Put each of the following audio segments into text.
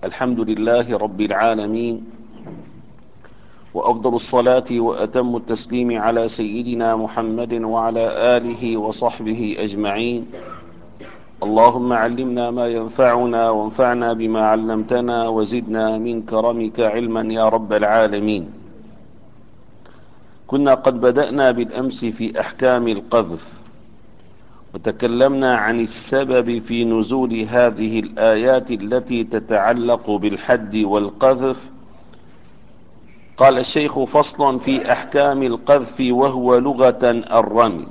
الحمد لله رب العالمين، وأفضل الصلاة وأتم التسليم على سيدنا محمد وعلى آله وصحبه أجمعين. اللهم علمنا ما ينفعنا وانفعنا بما علمتنا وزدنا من كرمك علما يا رب العالمين. كنا قد بدأنا بالأمس في أحكام القذف، وتكلمنا عن السبب في نزول هذه الآيات التي تتعلق بالحد والقذف. قال الشيخ: فصل في أحكام القذف، وهو لغة الرمي،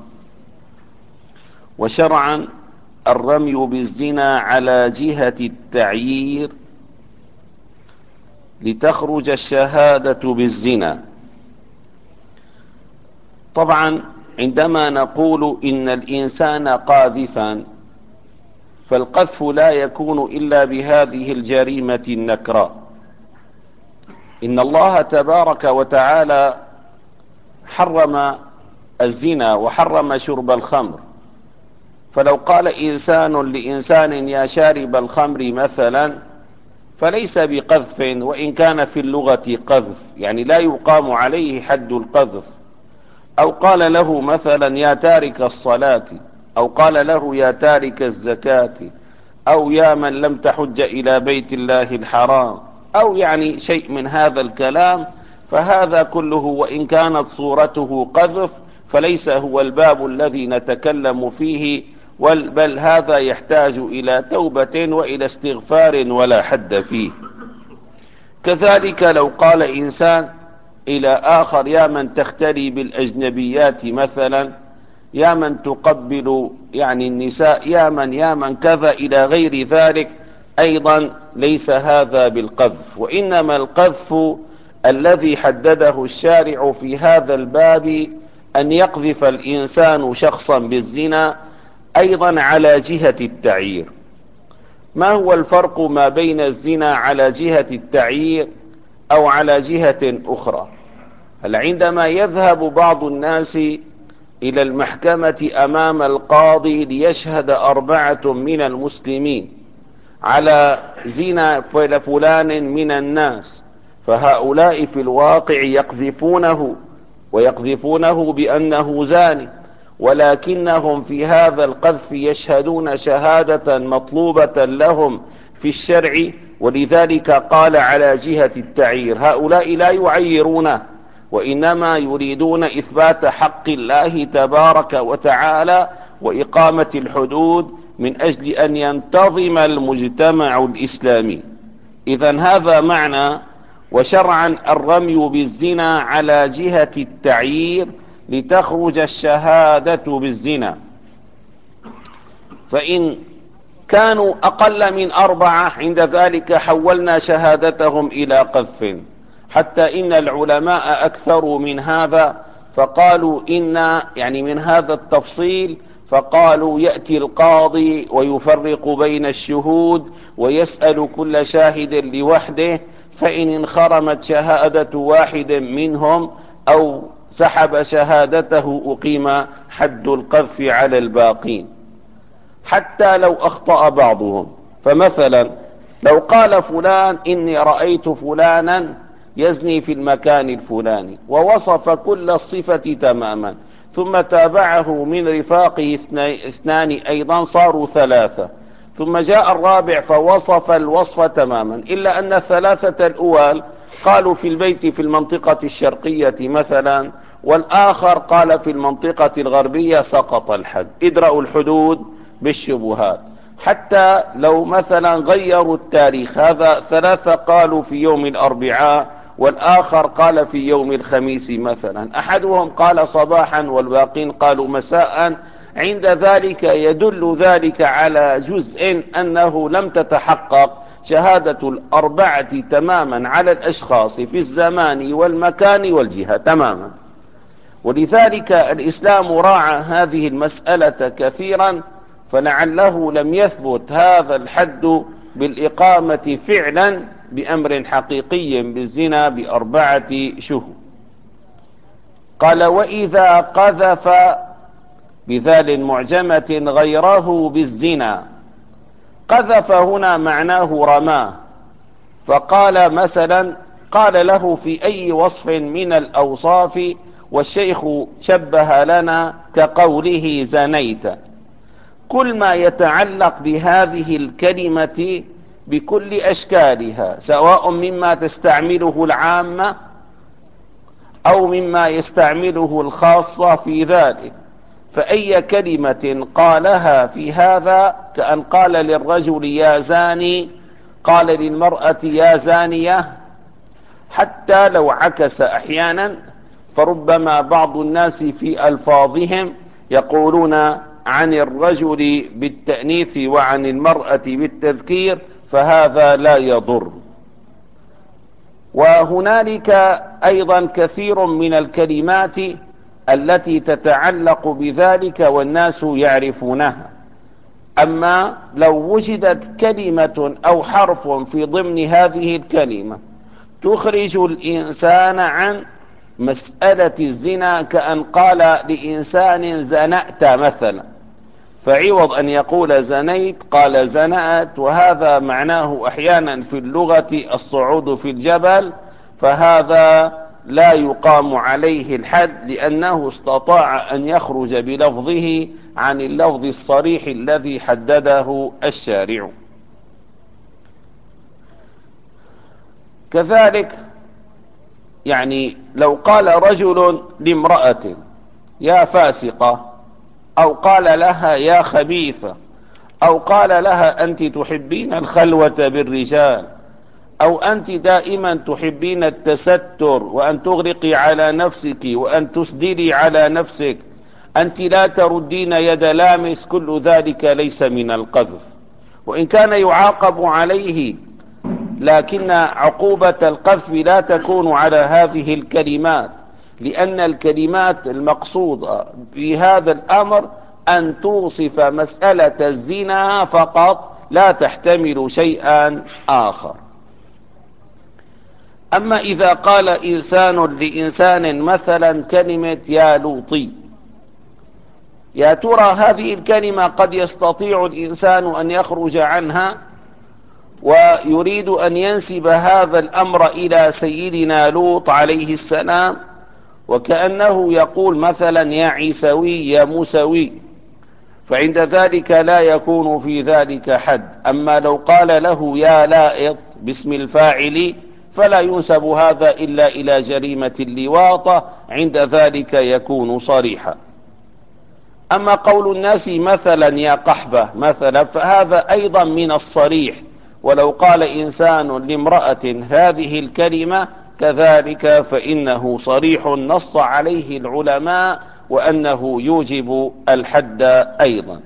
وشرعا الرمي بالزنا على جهة التعيير لتخرج الشهادة بالزنا. طبعا عندما نقول إن الإنسان قاذفا، فالقذف لا يكون إلا بهذه الجريمة النكراء. إن الله تبارك وتعالى حرم الزنا وحرم شرب الخمر، فلو قال إنسان لإنسان يا شارب الخمر مثلا، فليس بقذف، وإن كان في اللغة قذف، يعني لا يقام عليه حد القذف. أو قال له مثلا يا تارك الصلاة، أو قال له يا تارك الزكاة، أو يا من لم تحج إلى بيت الله الحرام، أو يعني شيء من هذا الكلام، فهذا كله وإن كانت صورته قذف فليس هو الباب الذي نتكلم فيه، بل هذا يحتاج إلى توبة وإلى استغفار ولا حد فيه. كذلك لو قال إنسان إلى آخر يا من تختلي بالأجنبيات مثلا، يا من تقبل يعني النساء، يا من كذا إلى غير ذلك، أيضا ليس هذا بالقذف. وإنما القذف الذي حدده الشارع في هذا الباب أن يقذف الإنسان شخصا بالزنا، أيضا على جهة التعيير. ما هو الفرق ما بين الزنا على جهة التعيير أو على جهة أخرى؟ هل عندما يذهب بعض الناس إلى المحكمة أمام القاضي ليشهد 4 من المسلمين على زنا فلان من الناس، فهؤلاء في الواقع يقذفونه بأنه زاني، ولكنهم في هذا القذف يشهدون شهادة مطلوبة لهم في الشرع، ولذلك قال على جهة التعيير. هؤلاء لا يعيرونه، وإنما يريدون إثبات حق الله تبارك وتعالى وإقامة الحدود من أجل أن ينتظم المجتمع الإسلامي. إذن هذا معنى وشرعا الرمي بالزنا على جهة التعيير لتخرج الشهادة بالزنا. فإن كانوا أقل من 4 عند ذلك حولنا شهادتهم إلى قذف، حتى إن العلماء أكثروا من هذا، فقالوا إن يعني من هذا التفصيل، فقالوا يأتي القاضي ويفرق بين الشهود ويسأل كل شاهد لوحده، فإن انخرمت شهادة واحد منهم أو سحب شهادته أقيم حد القذف على الباقين، حتى لو أخطأ بعضهم. فمثلا لو قال فلان إني رأيت فلانا يزني في المكان الفلاني، ووصف كل الصفة تماما، ثم تابعه من رفاقه 2 أيضا صاروا 3، ثم جاء الرابع فوصف الوصف تماما، إلا أن 3 الأول قالوا في البيت في المنطقة الشرقية مثلا، والآخر قال في المنطقة الغربية، سقط الحد. ادرأوا الحدود بالشبهات. حتى لو مثلا غيروا التاريخ، هذا 3 قالوا في يوم الأربعاء والآخر قال في يوم الخميس مثلا، أحدهم قال صباحا والباقين قالوا مساء، عند ذلك يدل ذلك على جزء أنه لم تتحقق شهادة 4 تماما على الأشخاص في الزمان والمكان والجهة تماما. ولذلك الإسلام راعى هذه المسألة كثيرا، فلعله لم يثبت هذا الحد بالإقامة فعلا بأمر حقيقي بالزنا ب4 شهود. قال وإذا قذف بذال معجمة غيره بالزنا. قذف هنا معناه رماه، فقال مثلا، قال له في أي وصف من الأوصاف، والشيخ شبه لنا كقوله زنيت. كل ما يتعلق بهذه الكلمة بكل أشكالها، سواء مما تستعمله العامة أو مما يستعمله الخاصة في ذلك، فأي كلمة قالها في هذا، كأن قال للرجل يا زاني، قال للمرأة يا زانية، حتى لو عكس أحيانا، فربما بعض الناس في ألفاظهم يقولون عن الرجل بالتأنيث وعن المرأة بالتذكير، فهذا لا يضر. وهنالك أيضا كثير من الكلمات التي تتعلق بذلك والناس يعرفونها. أما لو وجدت كلمة أو حرف في ضمن هذه الكلمة تخرج الإنسان عن مسألة الزنا، كأن قال لإنسان زنأت مثلا، فعوض أن يقول زنيت قال زنأت، وهذا معناه أحيانا في اللغة الصعود في الجبل، فهذا لا يقام عليه الحد، لأنه استطاع أن يخرج بلفظه عن اللفظ الصريح الذي حدده الشارع. كذلك يعني لو قال رجل لامرأة يا فاسقة، أو قال لها يا خبيثة، أو قال لها أنت تحبين الخلوة بالرجال، أو أنت دائما تحبين التستر وأن تغرقي على نفسك وأن تسدلي على نفسك، أنت لا تردين يد لامس، كل ذلك ليس من القذف، وإن كان يعاقب عليه، لكن عقوبة القذف لا تكون على هذه الكلمات، لأن الكلمات المقصودة في هذا الأمر أن توصف مسألة الزنا فقط، لا تحتمل شيئا آخر. أما إذا قال إنسان لإنسان مثلا كلمة يا لوطي، يا ترى هذه الكلمة قد يستطيع الإنسان أن يخرج عنها ويريد أن ينسب هذا الأمر إلى سيدنا لوط عليه السلام، وكأنه يقول مثلا يا عيسوي يا موسوي، فعند ذلك لا يكون في ذلك حد. أما لو قال له يا لائط باسم الفاعل، فلا ينسب هذا إلا إلى جريمة اللواطة، عند ذلك يكون صريحا. أما قول الناس مثلا يا قحبة مثلا، فهذا أيضا من الصريح، ولو قال إنسان لامرأة هذه الكلمة كذلك فإنه صريح، نص عليه العلماء وأنه يوجب الحد أيضا.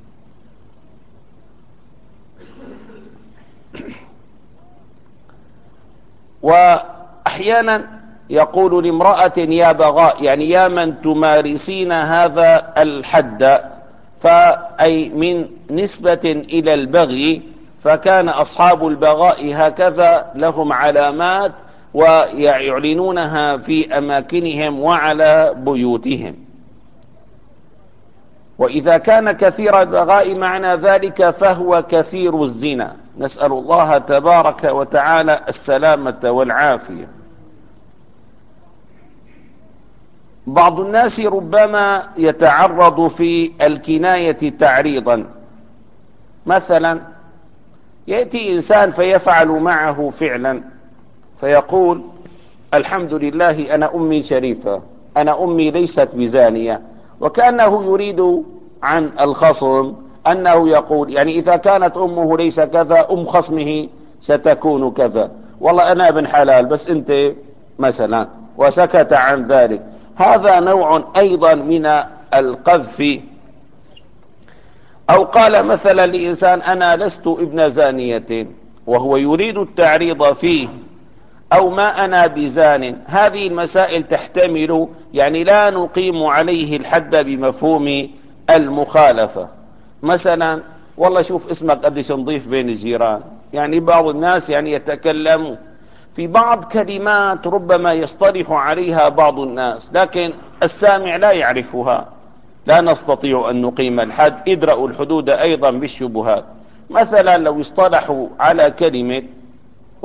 وأحيانا يقول لامرأة يا بغاء، يعني يا من تمارسين هذا الحد، فأي من نسبة إلى البغي، فكان أصحاب البغاء هكذا لهم علامات ويعلنونها في أماكنهم وعلى بيوتهم. وإذا كان كثير البغاء معنى ذلك فهو كثير الزنا، نسأل الله تبارك وتعالى السلامة والعافية. بعض الناس ربما يتعرض في الكناية تعريضا، مثلا يأتي إنسان فيفعل معه فعلا فيقول الحمد لله أنا أمي شريفة، أنا أمي ليست بزانية، وكأنه يريد عن الخصم أنه يقول يعني إذا كانت أمه ليس كذا، أم خصمه ستكون كذا، والله أنا ابن حلال بس أنت مثلا، وسكت عن ذلك. هذا نوع أيضا من القذف. أو قال مثلا لإنسان أنا لست ابن زانية وهو يريد التعريض فيه، أو ما أنا بزان. هذه المسائل تحتمل يعني لا نقيم عليه الحد بمفهوم المخالفة. مثلا والله شوف اسمك قديش نضيف بين الجيران، يعني بعض الناس يعني يتكلموا في بعض كلمات ربما يصطلح عليها بعض الناس لكن السامع لا يعرفها، لا نستطيع أن نقيم الحد، ادرأوا الحدود أيضا بالشبهات. مثلا لو اصطلحوا على كلمة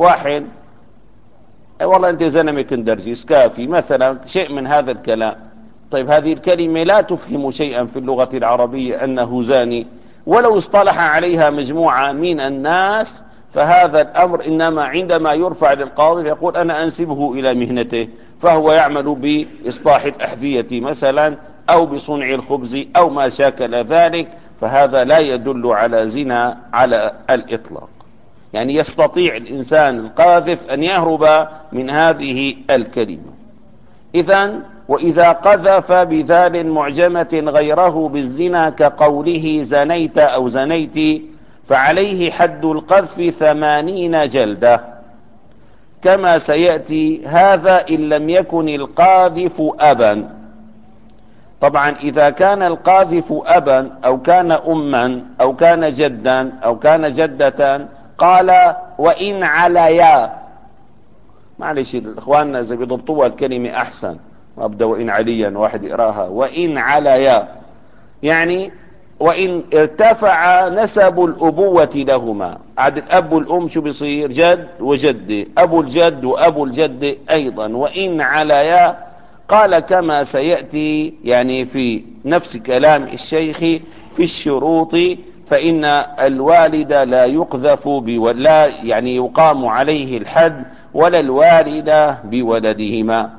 واحد والله انت زلمه كندرجي كافي مثلا، شيء من هذا الكلام. طيب هذه الكلمه لا تفهم شيئا في اللغه العربيه انه زاني، ولو اصطلح عليها مجموعه من الناس، فهذا الامر انما عندما يرفع للقاضي يقول انا انسبه الى مهنته، فهو يعمل باصلاح الاحذيه مثلا او بصنع الخبز او ما شاكل ذلك، فهذا لا يدل على زنا على الاطلاق. يعني يستطيع الإنسان القاذف أن يهرب من هذه الكلمة. إذن وإذا قذف بذال معجمة غيره بالزنا كقوله زنيت أو زنيت فعليه حد القذف 80 جلدة، كما سيأتي هذا إن لم يكن القاذف أبا. طبعا إذا كان القاذف أبا أو كان أما أو كان جدا أو كان جدة قال وإن عليا. معلش اخواننا اذا بيضبطوها الكلمة احسن، ما ابدا وإن عليا واحد يقراها وإن عليا، يعني وإن ارتفع نسب الأبوة لهما، عاد الأب والأم شو بيصير؟ جد وجدة، أبو الجد وأبو الجدة أيضا. وإن عليا قال كما سيأتي يعني في نفس كلام الشيخ في الشروط، فإن الوالد لا يقذف لا يعني يقام عليه الحد ولا الوالد بولدهما.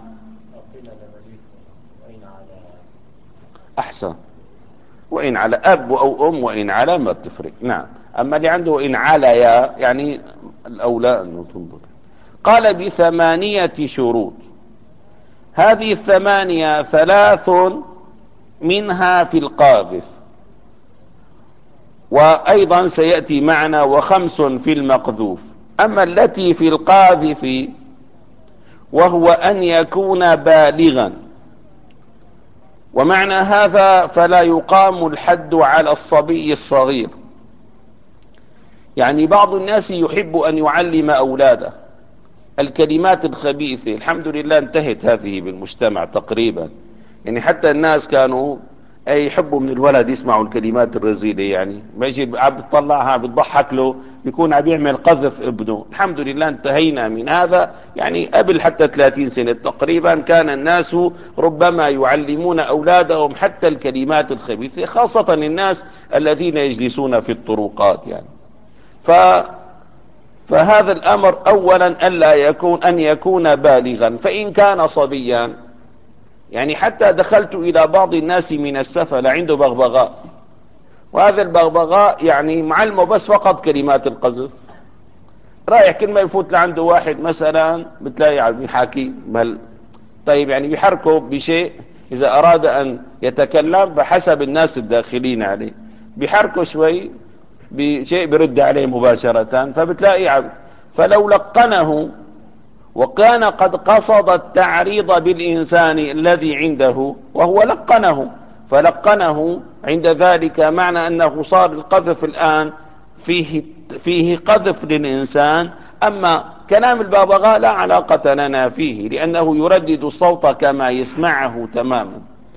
أحسن، وإن على أب أو أم، وإن على ما بتفرق. نعم، أما اللي عنده وإن عليا يعني الأولى أنه تنظر. قال ب8 شروط، هذه 8 3 منها في القاذف، وأيضا سيأتي معنا و5 في المقذوف. أما التي في القاذف وهو أن يكون بالغا، ومعنى هذا فلا يقام الحد على الصبي الصغير. يعني بعض الناس يحب أن يعلم أولاده الكلمات الخبيثة، الحمد لله انتهت هذه بالمجتمع تقريبا، يعني حتى الناس كانوا اي يحبوا من الولد يسمعوا الكلمات الرذيلة، يعني ما يجي عم بتطلعها بتضحك له بيكون عم يعمل قذف ابنه. الحمد لله انتهينا من هذا، يعني قبل حتى 30 سنة تقريبا كان الناس ربما يعلمون أولادهم حتى الكلمات الخبيثة، خاصة الناس الذين يجلسون في الطرقات يعني. فهذا الأمر أولا ألا يكون أن يكون بالغا، فإن كان صبيا يعني حتى دخلت إلى بعض الناس من السفل عنده بغبغاء، وهذا البغبغاء يعني معلمه بس فقط كلمات القذف، رايح كل ما يفوت لعنده واحد مثلا بتلاقي عم يحاكي بل. طيب يعني بيحركه بشيء إذا أراد أن يتكلم بحسب الناس الداخلين عليه، بيحركه شوي بشيء برد عليه مباشرة، فبتلاقي عم. فلو لقنه وكان قد قصد التعريض بالإنسان الذي عنده وهو لقنه، فلقنه عند ذلك معنى أنه صار القذف الآن فيه قذف للإنسان. أما كلام الببغاء لا علاقة لنا فيه، لأنه يردد الصوت كما يسمعه تماما.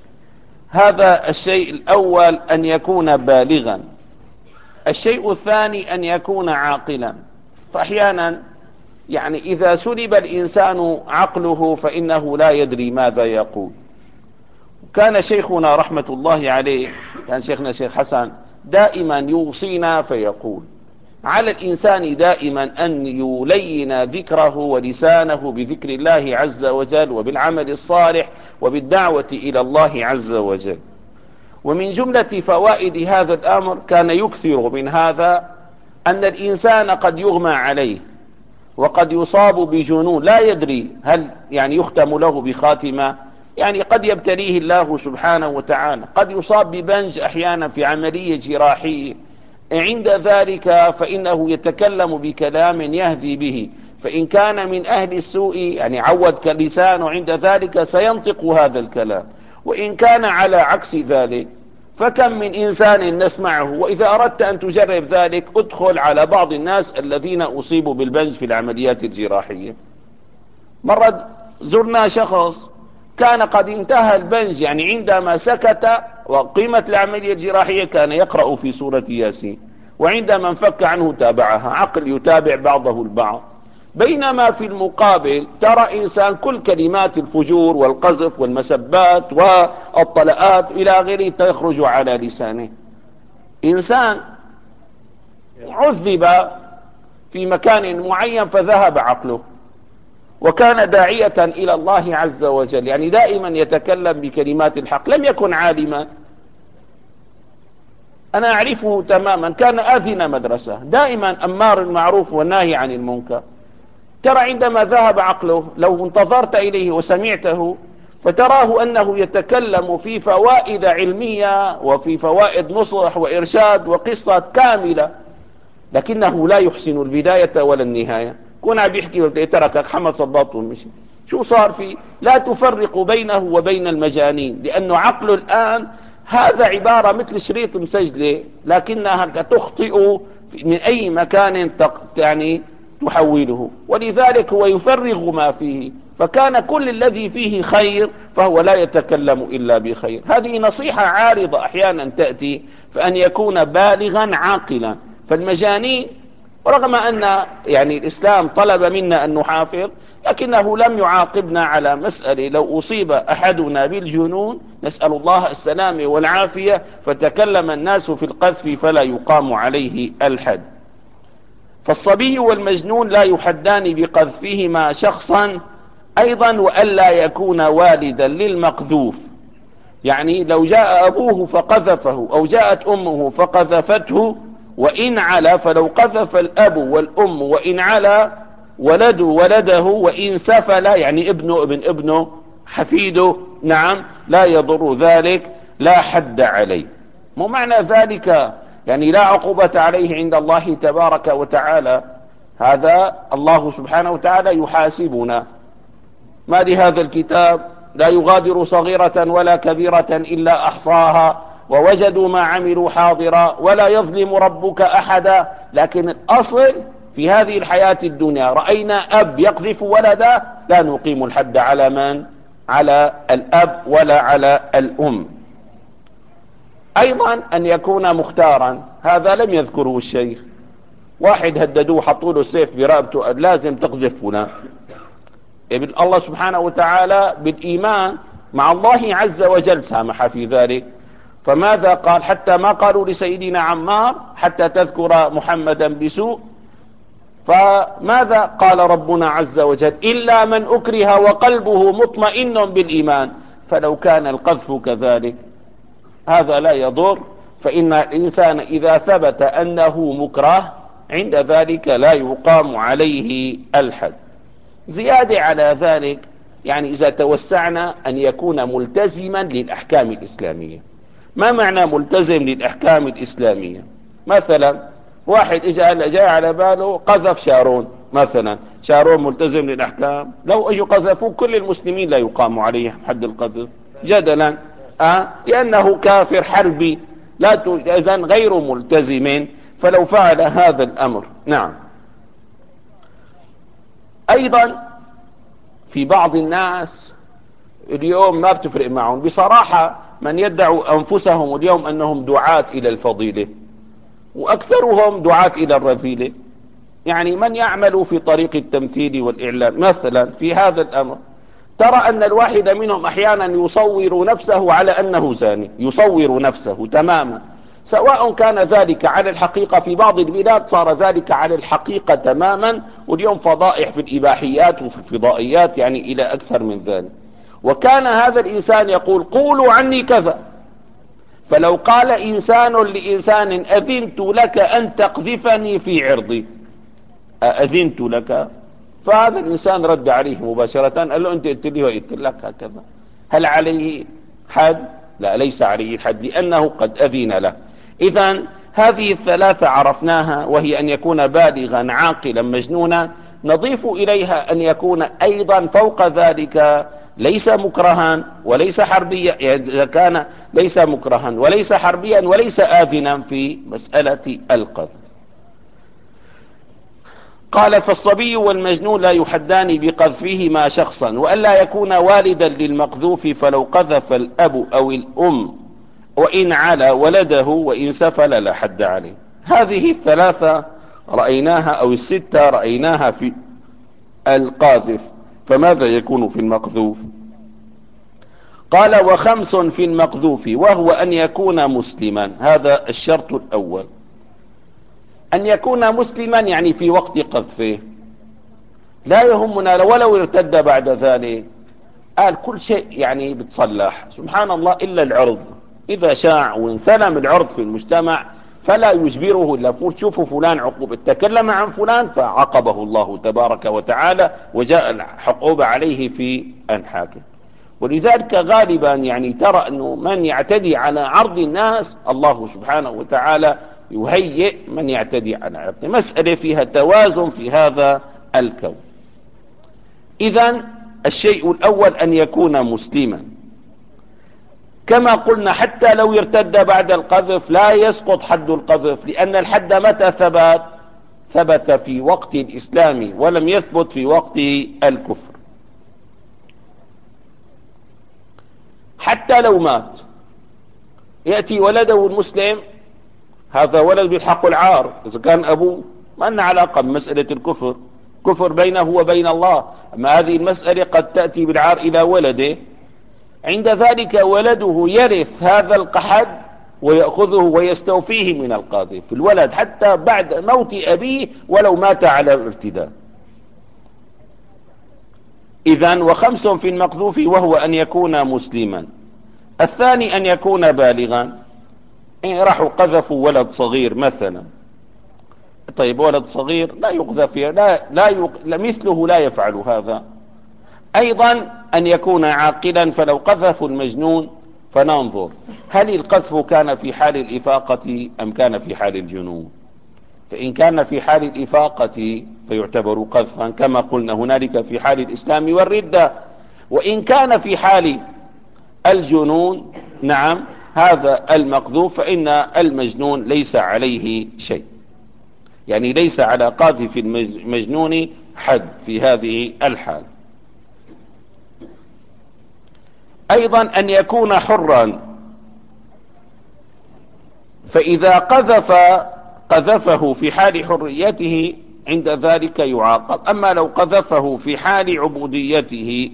هذا الشيء الأول أن يكون بالغا. الشيء الثاني أن يكون عاقلا، فأحيانا يعني إذا سلب الإنسان عقله فإنه لا يدري ماذا يقول. كان شيخنا رحمة الله عليه، كان شيخنا شيخ حسن دائما يوصينا فيقول على الإنسان دائما أن يلين ذكره ولسانه بذكر الله عز وجل وبالعمل الصالح وبالدعوة إلى الله عز وجل. ومن جملة فوائد هذا الأمر كان يكثر من هذا أن الإنسان قد يغمى عليه وقد يصاب بجنون لا يدري هل يعني يختم له بخاتمة، يعني قد يبتليه الله سبحانه وتعالى، قد يصاب ببنج أحيانا في عملية جراحية، عند ذلك فإنه يتكلم بكلام يهذي به، فإن كان من أهل السوء يعني عود لسانه عند ذلك سينطق هذا الكلام، وإن كان على عكس ذلك فكم من إنسان نسمعه. وإذا أردت أن تجرب ذلك ادخل على بعض الناس الذين أصيبوا بالبنج في العمليات الجراحية. مرة زرنا شخص كان قد انتهى البنج، يعني عندما سكت وقيمة العملية الجراحية كان يقرأ في سورة ياسين، وعندما انفك عنه تابعها، عقل يتابع بعضه البعض. بينما في المقابل ترى إنسان كل كلمات الفجور والقذف والمسبات والطلاءات إلى غيره تخرج على لسانه. إنسان عذب في مكان معين فذهب عقله وكان داعية إلى الله عز وجل، يعني دائما يتكلم بكلمات الحق، لم يكن عالما، أنا أعرفه تماما، كان آذن مدرسة، دائما أمار المعروف والناهي عن المنكر. ترى عندما ذهب عقله لو انتظرت إليه وسمعته فتراه أنه يتكلم في فوائد علمية وفي فوائد نصح وإرشاد وقصة كاملة، لكنه لا يحسن البداية ولا النهاية. كنا بيحكي تركك حمد صباط ومشي، شو صار فيه؟ لا تفرق بينه وبين المجانين، لأنه عقله الآن هذا عبارة مثل شريط مسجلة لكنها تخطئ من أي مكان يعني تحوله، ولذلك هو يفرغ ما فيه، فكان كل الذي فيه خير فهو لا يتكلم إلا بخير. هذه نصيحة عارضة أحيانا تأتي، فأن يكون بالغا عاقلا. فالمجانين رغم أن يعني الإسلام طلب منا أن نحافظ، لكنه لم يعاقبنا على مسألة لو أصيب أحدنا بالجنون نسأل الله السلامة والعافية فتكلم الناس في القذف فلا يقام عليه الحد. فالصبي والمجنون لا يحدان بقذفهما شخصا أيضا، وألا يكون والدا للمقذوف. يعني لو جاء أبوه فقذفه أو جاءت أمه فقذفته وإن علا، فلو قذف الأب والأم وإن علا ولده وإن سفل، يعني ابنه ابن ابنه حفيده، نعم لا يضر ذلك، لا حد عليه. مو معنى ذلك يعني لا عقوبة عليه عند الله تبارك وتعالى، هذا الله سبحانه وتعالى يحاسبنا. ما لهذا الكتاب لا يغادر صغيرة ولا كبيرة إلا أحصاها ووجدوا ما عملوا حاضرا ولا يظلم ربك أحدا. لكن الأصل في هذه الحياة الدنيا رأينا أب يقذف ولده لا نقيم الحد على من؟ على الأب ولا على الأم. أيضا أن يكون مختارا، هذا لم يذكره الشيخ. واحد هددوه حطوا له السيف برقبته لازم تقذف فلان، الله سبحانه وتعالى بالإيمان مع الله عز وجل سامح في ذلك. فماذا قال؟ حتى ما قالوا لسيدنا عمار حتى تذكر محمدا بسوء، فماذا قال ربنا عز وجل؟ إلا من أكره وقلبه مطمئن بالإيمان. فلو كان القذف كذلك هذا لا يضر، فإن الإنسان إذا ثبت أنه مكره عند ذلك لا يقام عليه الحد. زيادة على ذلك يعني إذا توسعنا أن يكون ملتزما للأحكام الإسلامية. ما معنى ملتزم للأحكام الإسلامية؟ مثلا واحد جاء على باله قذف شارون مثلا، شارون ملتزم للأحكام؟ لو اجوا قذفوه كل المسلمين لا يقام عليه حد القذف جدلا، لأنه كافر حربي، لا إذن غير ملتزم فلو فعل هذا الأمر. نعم. أيضا في بعض الناس اليوم ما بتفرق معهم بصراحة، من يدعوا أنفسهم اليوم أنهم دعاة إلى الفضيلة وأكثرهم دعاة إلى الرذيلة. يعني من يعمل في طريق التمثيل والإعلام مثلا في هذا الأمر، ترى أن الواحد منهم أحيانا يصور نفسه على أنه زاني، يصور نفسه تماما، سواء كان ذلك على الحقيقة. في بعض البلاد صار ذلك على الحقيقة تماما، واليوم فضائح في الإباحيات وفي الفضائيات يعني إلى أكثر من ذلك. وكان هذا الإنسان يقول قولوا عني كذا، فلو قال إنسان لإنسان أذنت لك أن تقذفني في عرضي، أذنت لك، فهذا الإنسان رد عليه مباشرة قال له أنت قلت لي وقلت لك هكذا، هل عليه حد؟ لا، ليس عليه الحد لأنه قد أذن له. إذن هذه الثلاثة عرفناها، وهي أن يكون بالغا عاقلا مجنونا، نضيف إليها أن يكون أيضا فوق ذلك ليس مكرها وليس حربيا، يعني إذا كان ليس مكرها وليس حربيا وليس آذنا في مسألة القذف. قال فالصبي والمجنون لا يحدان بقذفهما شخصا، وألا يكون والدا للمقذوف فلو قذف الأب أو الأم وإن علا ولده وإن سفل لا حد عليه. هذه الثلاثة رأيناها أو الستة رأيناها في القاذف، فماذا يكون في المقذوف؟ قال: وخمس في المقذوف، وهو أن يكون مسلما. هذا الشرط الأول، أن يكون مسلما يعني في وقت قذفه. لا يهمنا ولو ارتد بعد ذلك، قال كل شيء يعني بتصلح سبحان الله إلا العرض. إذا شاع وانثلم العرض في المجتمع فلا يجبره إلا شوفوا فلان عقوبة تكلم عن فلان فعاقبه الله تبارك وتعالى، وجاء العقوبة عليه في أنحاكه. ولذلك غالبا يعني ترى أنه من يعتدي على عرض الناس الله سبحانه وتعالى يهيئ من يعتدي على عرضه. مسألة فيها توازن في هذا الكون. إذن الشيء الأول أن يكون مسلما. كما قلنا حتى لو ارتد بعد القذف لا يسقط حد القذف، لأن الحد متى ثبت في وقت الإسلام ولم يثبت في وقت الكفر. حتى لو مات يأتي ولده المسلم، هذا ولد بالحق العار إذا كان أبوه ما لنا علاقة بمسألة الكفر، كفر بينه وبين الله. أما هذه المسألة قد تأتي بالعار إلى ولده، عند ذلك ولده يرث هذا القحد ويأخذه ويستوفيه من القاذف في الولد حتى بعد موت أبيه ولو مات على الارتداد. إذن وخمس في المقذوف وهو أن يكون مسلما. الثاني أن يكون بالغا. إن راحوا قذفوا ولد صغير مثلا، طيب ولد صغير لا يقذف، مثله لا يفعل هذا. أيضا أن يكون عاقلا، فلو قذفوا المجنون فننظر هل القذف كان في حال الإفاقة أم كان في حال الجنون. فإن كان في حال الإفاقة فيعتبر قذفا كما قلنا هنالك في حال الإسلام والردة. وإن كان في حال الجنون نعم هذا المقذوف، فإن المجنون ليس عليه شيء، يعني ليس على قاذف المجنون حد في هذه الحال. أيضا أن يكون حرا، فإذا قذفه في حال حريته عند ذلك يعاقب. أما لو قذفه في حال عبوديته،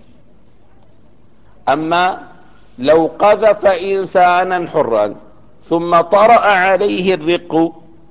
أما لو قذف إنسانا حرا ثم طرأ عليه الرق،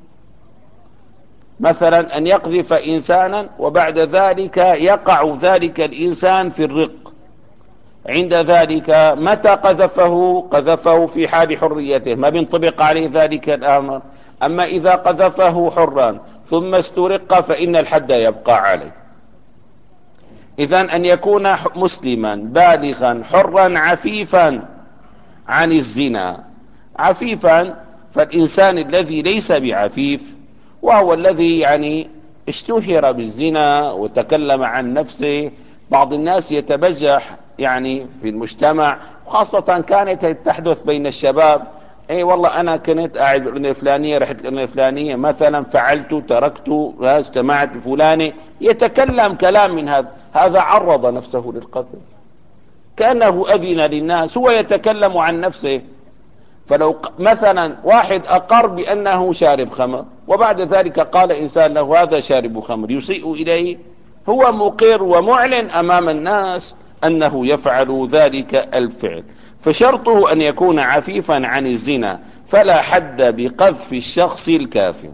مثلا أن يقذف إنسانا وبعد ذلك يقع ذلك الإنسان في الرق، عند ذلك متى قذفه في حال حريته ما بينطبق عليه ذلك الأمر. أما إذا قذفه حرا ثم استرق فإن الحد يبقى عليه. إذن أن يكون مسلما بالغا حرا عفيفا عن الزنا. عفيفا، فالإنسان الذي ليس بعفيف وهو الذي يعني اشتهر بالزنا وتكلم عن نفسه. بعض الناس يتبجح يعني في المجتمع، خاصة كانت تحدث بين الشباب، اي والله انا كنت قاعد بالأردن الفلانية، رحت الأردن الفلانية مثلا، فعلت تركت اجتمعت بفلانة، يتكلم كلام من هذا عرض نفسه للقذف كأنه أذن للناس، هو يتكلم عن نفسه. فلو مثلا واحد أقر بأنه شارب خمر وبعد ذلك قال إنسان له هذا شارب خمر يسيء إليه، هو مقر ومعلن أمام الناس أنه يفعل ذلك الفعل. فشرطه أن يكون عفيفا عن الزنا، فلا حد بقذف الشخص الكافر،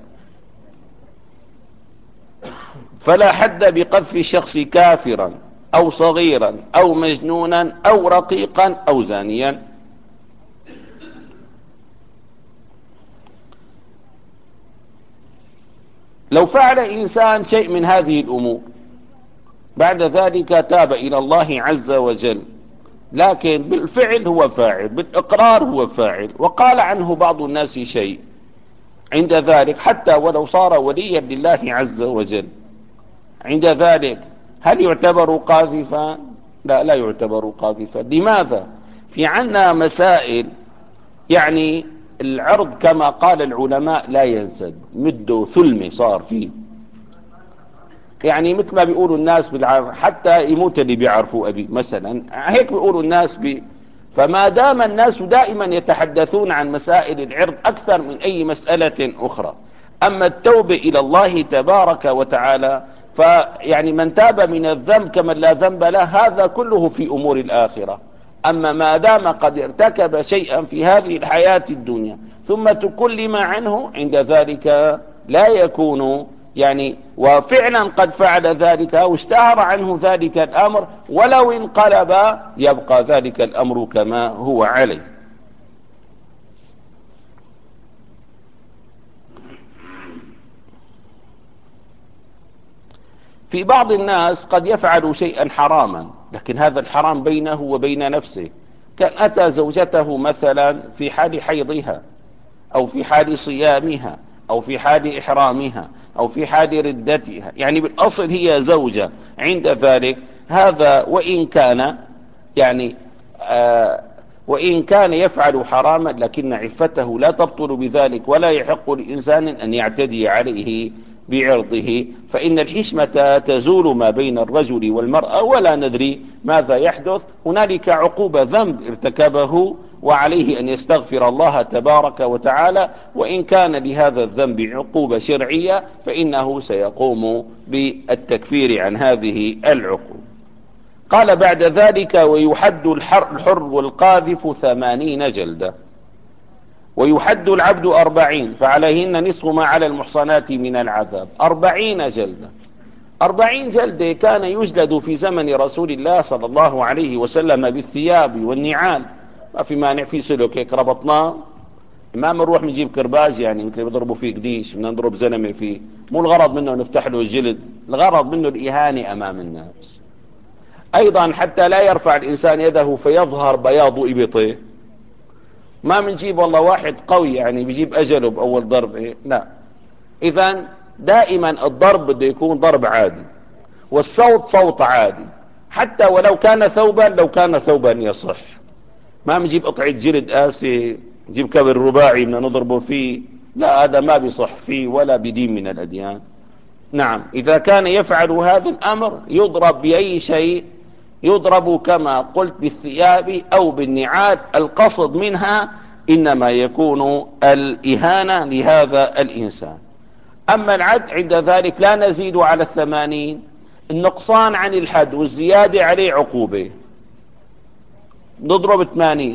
فلا حد بقذف الشخص كافرا أو صغيرا أو مجنونا أو رقيقا أو زانيا. لو فعل إنسان شيء من هذه الأمور بعد ذلك تاب إلى الله عز وجل، لكن بالفعل هو فاعل، بالإقرار هو فاعل، وقال عنه بعض الناس شيء، عند ذلك حتى ولو صار وليا لله عز وجل، عند ذلك هل يعتبر قاذفا؟ لا يعتبر قاذفا. لماذا؟ في عنا مسائل يعني العرض كما قال العلماء لا ينسد، مده ثلمة صار فيه، يعني مثل ما بيقولوا الناس حتى يموت اللي بيعرفوا أبي مثلا، هيك بيقولوا الناس فما دام الناس دائما يتحدثون عن مسائل العرض أكثر من أي مسألة أخرى. أما التوبة إلى الله تبارك وتعالى فيعني من تاب من الذنب كمن لا ذنب له، هذا كله في أمور الآخرة. أما ما دام قد ارتكب شيئا في هذه الحياة الدنيا ثم تكلم عنه، عند ذلك لا يكون يعني، وفعلا قد فعل ذلك واشتهر عنه ذلك الأمر، ولو انقلب يبقى ذلك الأمر كما هو عليه. في بعض الناس قد يفعل شيئا حراما، لكن هذا الحرام بينه وبين نفسه، كان أتى زوجته مثلا في حال حيضها أو في حال صيامها أو في حال إحرامها أو في حال ردتها، يعني بالأصل هي زوجة. عند ذلك هذا وإن كان يعني وإن كان يفعل حراما، لكن عفته لا تبطل بذلك، ولا يحق لإنسان أن يعتدي عليه بعرضه، فإن الحشمة تزول ما بين الرجل والمرأة، ولا ندري ماذا يحدث. هنالك عقوبة ذنب ارتكبه وعليه أن يستغفر الله تبارك وتعالى، وإن كان لهذا الذنب عقوبة شرعية فإنه سيقوم بالتكفير عن هذه العقوبة. قال بعد ذلك: ويحد الحر والقاذف 80 جلدة، ويحد العبد 40، فعليهن نصف ما على المحصنات من العذاب. 40 جلدة. 40 جلدة كان يجلد في زمن رسول الله صلى الله عليه وسلم بالثياب والنعال، ما في مانع، في سلك هيك ربطناه، ما بنروح نجيب كرباج يعني مثل بيضربوا فيه قديش، بدنا نضرب زلمه فيه، مو الغرض منه نفتح له الجلد، الغرض منه الإهانة أمام الناس. أيضا حتى لا يرفع الإنسان يده فيظهر بياض إبطه، ما بنجيب والله واحد قوي يعني بيجيب أجله بأول ضرب، لا. إذن دائما الضرب بده يكون ضرب عادي، والصوت صوت عادي، حتى ولو كان ثوبا، لو كان ثوبا يصح. ما بنجيب قطعة جلد قاسي، نجيب كبر رباعي بدنا نضربه فيه، لا، هذا ما بيصح فيه ولا بدين من الأديان. نعم، إذا كان يفعل هذا الأمر يضرب بأي شيء، يضرب كما قلت بالثياب أو بالنعال، القصد منها إنما يكون الإهانة لهذا الإنسان. أما العد عند ذلك لا نزيد على 80، النقصان عن الحد والزيادة عليه عقوبة، نضرب 80.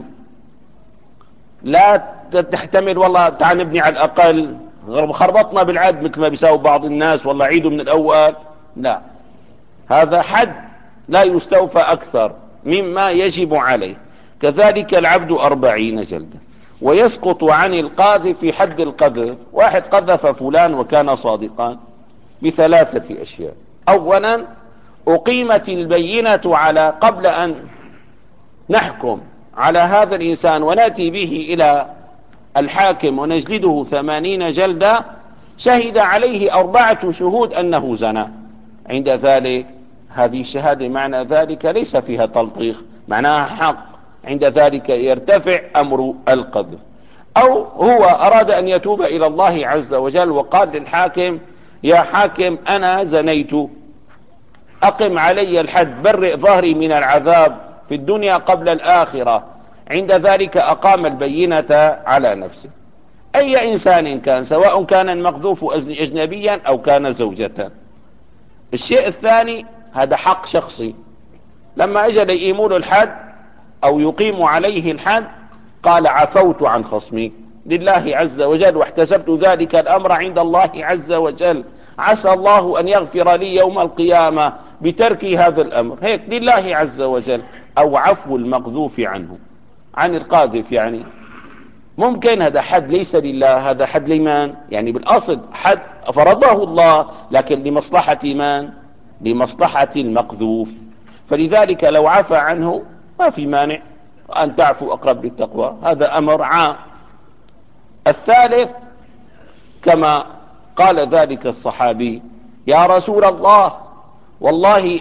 لا تحتمل والله تعال نبني على الأقل، خربطنا بالعد مثل ما بيساوي بعض الناس، والله عيدوا من الأول، لا، هذا حد لا يستوفى أكثر مما يجب عليه. كذلك العبد 40 جلدة. ويسقط عن القاذف في حد القذف، واحد قذف فلان وكان صادقا بثلاثة أشياء: أولا أقيمت البينة على، قبل أن نحكم على هذا الإنسان ونأتي به إلى الحاكم ونجلده 80 جلدة، شهد عليه 4 شهود أنه زنى. عند ذلك هذه الشهادة معنى ذلك ليس فيها تلطيخ، معناها حق، عند ذلك يرتفع أمر القذف. أو هو أراد أن يتوب إلى الله عز وجل وقال للحاكم: يا حاكم أنا زنيت، أقم علي الحد، برئ ظهري من العذاب في الدنيا قبل الآخرة. عند ذلك أقام البينة على نفسه. أي إنسان كان، سواء كان المقذوف أجنبيا أو كان زوجة. الشيء الثاني، هذا حق شخصي، لما اجى يقيموا له الحد او يقيموا عليه الحد قال: عفوت عن خصمي لله عز وجل، واحتسبت ذلك الامر عند الله عز وجل، عسى الله ان يغفر لي يوم القيامة بتركي هذا الامر، هيك لله عز وجل. او عفو المقذوف عنه، عن القاذف، يعني ممكن هذا حد ليس لله، هذا حد لمن؟ يعني بالاصل حد فرضه الله، لكن لمصلحة من؟ لمصلحة المقذوف. فلذلك لو عفى عنه ما في مانع، أن تعفو أقرب للتقوى، هذا أمر عام. الثالث كما قال ذلك الصحابي: يا رسول الله، والله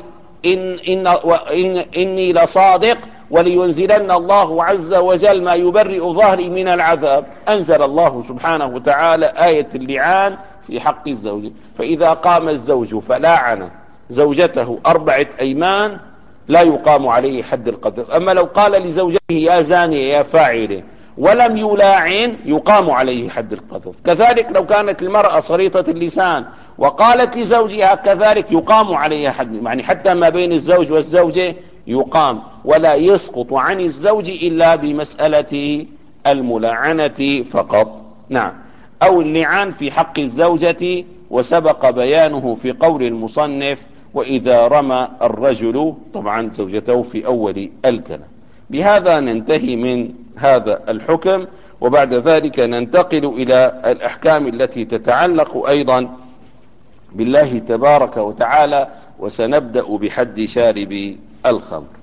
إني لصادق، ولينزلن الله عز وجل ما يبرئ ظهري من العذاب. أنزل الله سبحانه وتعالى آية اللعان في حق الزوج، فإذا قام الزوج فلاعن زوجته 4 أيمان لا يقام عليه حد القذف. أما لو قال لزوجته يا زانية يا فاعلة ولم يلاعن يقام عليه حد القذف. كذلك لو كانت المرأة صريطة اللسان وقالت لزوجها كذلك يقام عليها حد، يعني حتى ما بين الزوج والزوجة يقام، ولا يسقط عن الزوج إلا بمسألة الملاعنة فقط. نعم، أو اللعان في حق الزوجة، وسبق بيانه في قول المصنف: وإذا رمى الرجل طبعا زوجته في أول الكلام. بهذا ننتهي من هذا الحكم، وبعد ذلك ننتقل إلى الأحكام التي تتعلق أيضا بالله تبارك وتعالى، وسنبدأ بحد شارب الخمر.